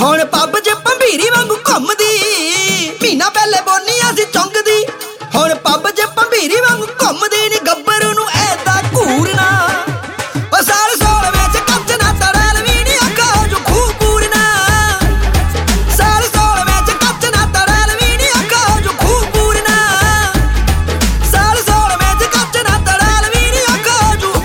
ਹੁਣ ਪੱਬ 'ਚ ਭੰਬੀਰੀ ਵਾਂਗੂ ਘੁੰਮਦੀ, ਮਹੀਨਾ ਪਹਿਲੇ ਬੋਨੀਆਂ ਸੀ ਚੁੰਗਦੀ। ਹੁਣ ਪੱਬ 'ਚ ਭੰਬੀਰੀ ਵਾਂਗੂ ਘੁੰਮਦੀ ਨੀ ਗੱਭਰੂ ਨੂੰ ਐਦਾਂ ਘੂਰਨਾ। ਉਹ ਸਾਲ ਸੋਲ ਵਿੱਚ ਕੱਚ ਨਾ ਤੜਲ ਵੀ ਨੀ ਅੱਖਾਂ 'ਚੋਂ ਖੂਹ ਪੂਰਨਾ। ਸਾਲ ਸੋਲ ਵਿੱਚ ਕੱਚ ਨਾ ਤੜਲ ਵੀ ਨੀ ਅੱਖਾਂ 'ਚੋਂ ਖੂਹ ਪੂਰਨਾ। ਸਾਲ ਸੋਲ ਵਿੱਚ ਕੱਚ ਨਾ ਤੜਲ ਵੀ ਨੀ ਅੱਖਾਂ 'ਚੋਂ।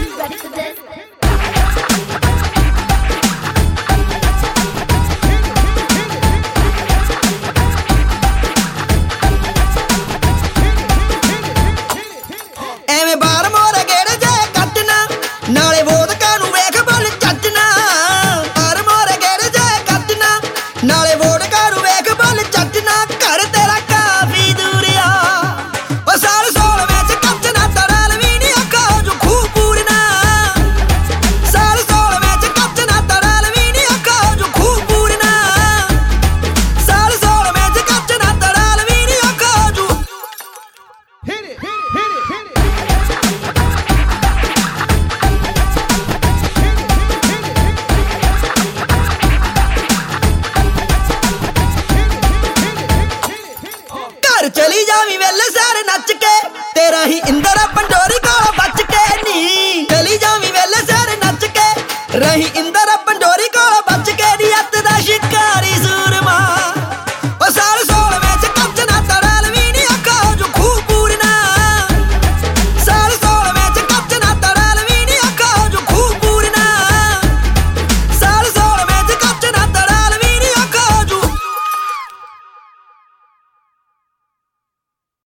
ਐਵੇਂ ਬਾਰ ਮੋਰੇ ਗੇੜੇ ਜੇ ਕੱਟਣਾ, ਨਾਲੇ ਵੋਦਕਾ ਨੂੰ ਵੇਖ ਬੋਲ ਚੱਟਣਾ। ਬਾਰ ਮੋਰੇ ਗੇੜੇ ਜੇ ਕੱਟਣਾ, ਨਾਲੇ ਵੋਦਕਾ ਨੂੰ ਵੇਖ ਬੋਲ ਚੱਟਣਾ। ਘਰ ਤੇਰਾ ਕਾਫੀ ਦੂਰ ਆ, ਉਹ ਸਾਲ ਸੋਲ ਵਿੱਚ ਕੱਚ ਨਾ ਤੜਲ ਵੀ ਨੀ ਅੱਖਾਂ 'ਚੋਂ ਖੂਹ ਪੂਰਨਾ। ਸਾਲ ਸੋਲ ਵਿੱਚ ਕੱਚ ਨਾ ਤੜਲ ਵੀ ਨੀ ਅੱਖਾਂ 'ਚੋਂ ਖੂਹ ਪੂਰਨਾ। ਸਾਲ ਸੋਲ ਵਿੱਚ ਕੱਚ ਨਾ ਤੜਲ ਵੀ ਨੀ ਅੱਖਾਂ 'ਚੋਂ। ਘਰ ਚਲੀ ਜਾਵੀਂ ਵੇਲੇ ਸਾਰੇ ਨੱਚ ਕੇ, ਤੇਰਾ ਹੀ ਇੰਦਰ ਪੰਡੋਰੀ